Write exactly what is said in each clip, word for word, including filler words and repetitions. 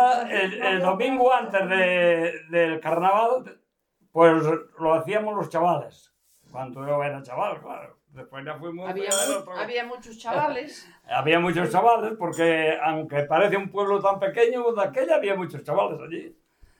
ya el, el domingo antes de, del carnaval, pues lo hacíamos los chavales. Cuando yo era chaval, claro. Después ya fuimos... Había, mu había muchos chavales. Había muchos chavales, porque aunque parece un pueblo tan pequeño, de aquella había muchos chavales allí.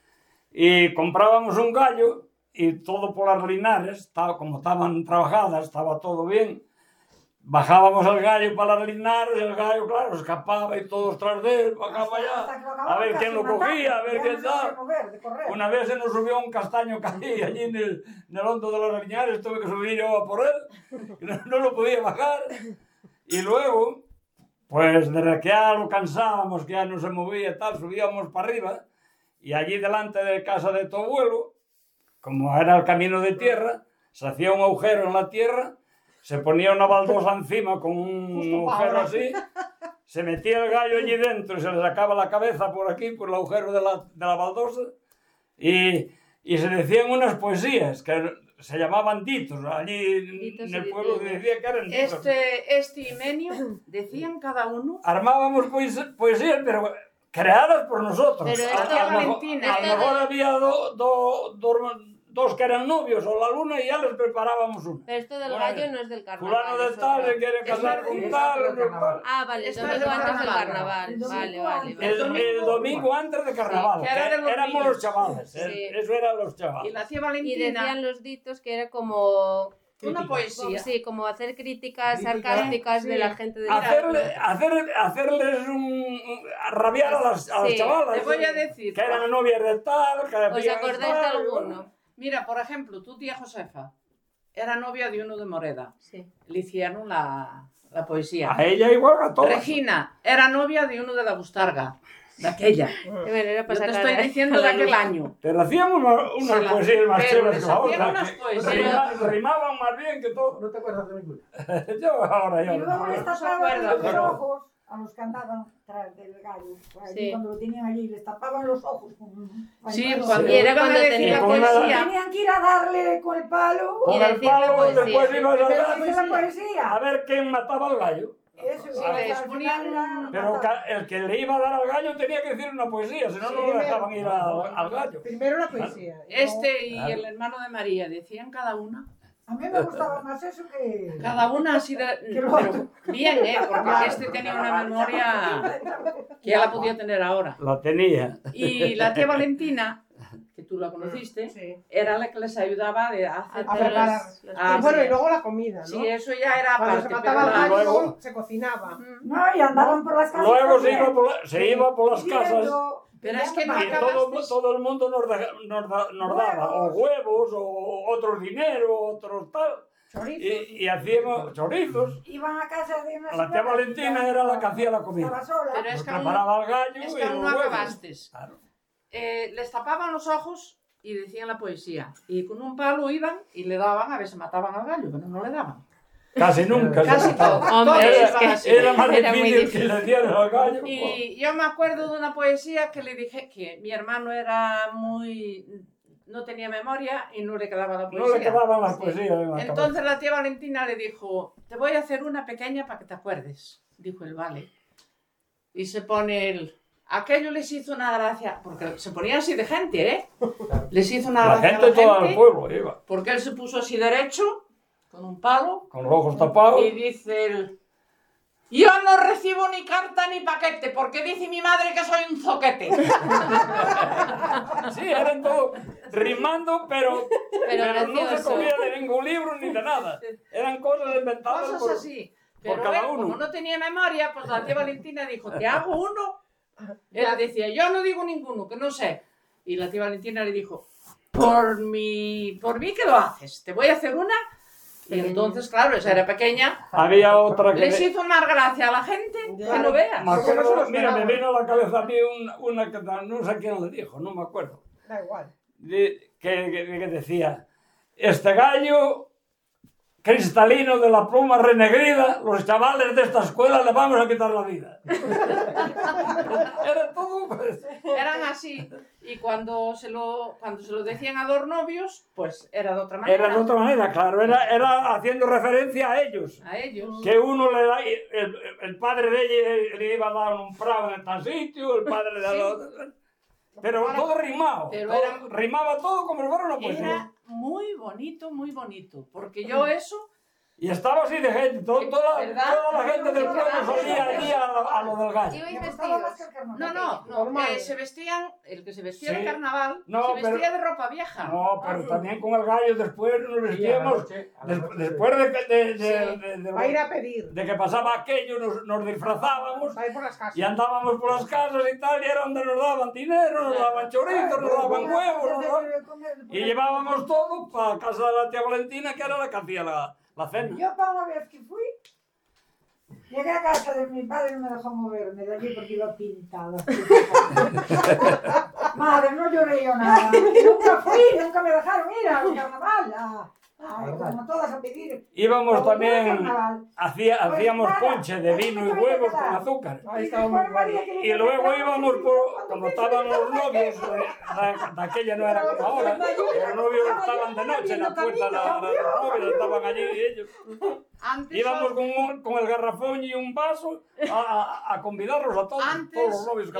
Y comprábamos un gallo, y todo por las linares, estaba, como estaban trabajadas, estaba todo bien. Bajábamos el gallo para las linares, y el gallo, claro, escapaba y todos tras de él, bajaba allá, a ver quién lo cogía, a ver quién tal. Una vez se nos subió un castaño caí allí en el, en el hondo de las linares, tuve que subir yo a por él, no, no lo podía bajar. Y luego, pues desde que ya lo cansábamos, que ya no se movía y tal, subíamos para arriba, y allí delante de casa de tu abuelo, como era el camino de tierra, se hacía un agujero en la tierra, se ponía una baldosa encima con un agujero así, se metía el gallo allí dentro y se le sacaba la cabeza por aquí, por el agujero de la, de la baldosa, y, y se decían unas poesías que se llamaban ditos, allí ditos en el pueblo se decía que eran ditos. Este, este y Menio decían cada uno. Armábamos poesías, pero creadas por nosotros. Pero esto a, a, Valentina. A lo mejor había dos do, do, dos que eran novios o la luna y ya les preparábamos uno. Pero esto del gallo no es del carnaval. Fulano de tal se quiere casar con tal. Ah, vale, el domingo antes del carnaval. Vale, vale. El, el domingo antes del carnaval. Sí, que era de éramos los chavales. Sí. Eso eran los chavales. Y la tía Valentina. Y decían los ditos que era como... Una poesía. Sí, como hacer críticas sarcásticas sí. de la gente de Hacerle, hacer, hacerles un, rabiar a las, a las sí. chavalas. Te voy a decir. Que eran novias de tal. Que ¿os acordáis de alguno? Mira, por ejemplo, tu tía Josefa era novia de uno de Moreda. Sí. Le hicieron la, la poesía. A ella igual a todos. Regina era novia de uno de la Bustarga. De aquella. Bueno, era Yo te estoy diciendo de aquel año. Pero hacíamos unas una poesías más chéveres que la otra. Unas poesías. Pero... rimaban más bien que todo. ¿No te acuerdas de ninguna? Yo ahora yo. Y luego les tapaban los ojos a los que andaban tras del gallo. Sí. Cuando lo tenían allí, les tapaban los ojos. Con... Sí, cuando era cuando decían poesía. Tenían que ir a darle con el palo. Con el palo, después ibas a dar la poesía. A ver quién mataba al gallo. Eso, sí, les ponían... Pero el que le iba a dar al gallo tenía que decir una poesía, si no, sí, no lo dejaban ir a, al gallo. Primero la poesía. Este y claro. El hermano de María decían cada una. A mí me gustaba más eso que... Cada una así de... Pero bien, ¿eh? Porque este tenía una memoria que ya la podía tener ahora. La tenía. Y la tía Valentina, que tú la conociste, sí. Era la que les ayudaba de hacer... A preparar. Ah, bueno, y luego la comida, ¿no? Sí, eso ya era Cuando aparte. Se mataba el gallo, luego... se cocinaba. No, y andaban por las casas. Luego se iba por, la, se iba por las casas... Pero es que no y todo, todo el mundo nos, de, nos, da, nos daba o huevos o otros dinero, otros tal. Y, y hacíamos chorizos. Iban a casa de una la tía Valentina era la que hacía la comida. Pero es que preparaba el gallo es y que aún no huevos. acabaste. Claro. Eh, les tapaban los ojos y decían la poesía. Y con un palo iban y le daban, a ver si mataban al gallo, pero no le daban. Casi nunca. Casi todo. Hombre, era, es que era más era difícil, muy difícil que le dieran al gallo. Y yo me acuerdo de una poesía que le dije que mi hermano era muy... no tenía memoria y no le quedaba la poesía. No le quedaban las poesías. Sí. Entonces la tía Valentina le dijo, te voy a hacer una pequeña para que te acuerdes. Dijo él, vale. Y se pone el... Aquello les hizo una gracia, porque se ponían así de gente, ¿eh? Les hizo una la gracia gente, a la gente. todo el pueblo iba. Porque él se puso así derecho, con un palo. Con los ojos tapados. Y dice él... Yo no recibo ni carta ni paquete, porque dice mi madre que soy un zoquete. Sí, eran todos rimando, pero, pero, pero no se cogía de ningún libro ni de nada. Eran cosas inventadas Cosas por, así. por Pero cada él, uno. Como no tenía memoria, pues la tía Valentina dijo, ¿te hago uno? Él decía, yo no digo ninguno, que no sé. Y la tía Valentina le dijo, por mi, por mí que lo haces, te voy a hacer una. Y entonces, claro, esa era pequeña. Había otra que... Les hizo más gracia a la gente, ya, que no veas. Me acuerdo, mira, me vino a la cabeza a mí una, una que no sé quién le dijo, no me acuerdo. Da igual. De, que, que, que decía, este gallo cristalino de la pluma renegrida, los chavales de esta escuela le vamos a quitar la vida. Era todo, pues. Eran así. Y cuando se, lo, cuando se lo decían a dos novios, pues era de otra manera. Era de otra manera, claro, era, era haciendo referencia a ellos. A ellos. Que uno le da, el, el padre de ella le iba a dar un prado en tal sitio, el padre de Sí. la... Pero todo rimado, Pero todo- era- rimaba todo como si fuera una poesía. Era muy bonito, muy bonito. Porque yo eso... Y estaba así de gente, todo- toda, ¿Verdad? toda la gente del pueblo ¿Verdad? salía allí a, lo- a lo del gallo. Ibais Me gustaba más que vestidos. el carnaval. No, no, no. Normal. eh, se vestían, el que se vestía Sí. de carnaval, No, se vestía pero- de ropa vieja. No, pero también con el gallo después nos vestíamos, des- después de, que- de, de- Sí. de- de- Va a ir a pedir. de que pasaba aquello, nos, nos disfrazábamos Va a ir por las casas. y andábamos por las casas y tal, y era donde nos daban dinero, nos daban chorizos, nos daban huevos, nos daban- y llevábamos todo para casa de la tía Valentina, que era la que hacía la, la cena. Yo para una vez que fui, llegué a casa de mi padre y no me dejó moverme de allí porque iba pintada. Madre, no lloré yo nada. Nunca fui, nunca me dejaron ir al carnaval. A, a- como todas a pedir. Íbamos Como también, carnaval. hacía, hacíamos Pues, ponche de vino y huevos con azúcar. Ahí estaba muy bueno. Y luego íbamos por, como estaban los novios, eh, la- de aquella no era como ahora, los novios estaban de noche en la puerta de la- de los novios, estaban allí ellos. Antes Íbamos con, un- con el garrafón y un vaso a, a- a convidarlos a todos, Antes- todos los novios que